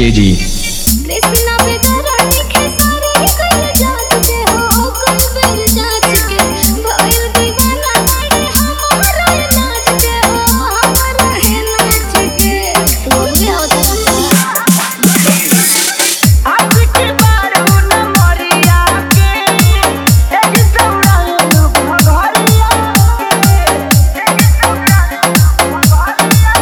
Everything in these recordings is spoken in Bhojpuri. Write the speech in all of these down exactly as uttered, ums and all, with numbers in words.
डीके जी। कृष्णा बेदरा लिखे सारे कर जात के हो कल बेर जात के भइल दीवाना रे हमारा नाच के हो हमारा है नाच के बोले हो आज के बार न मरिया के एक दौड़ा लुक भगरिया के एक दौड़ा लुक भगरिया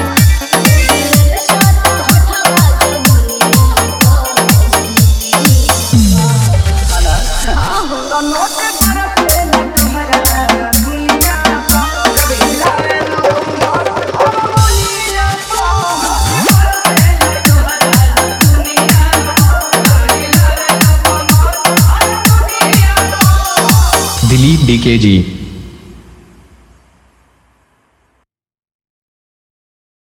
नोट पर से न तुम्हारा दुनिया का कभी लावे लो बोलिया दिलीप डीके जी।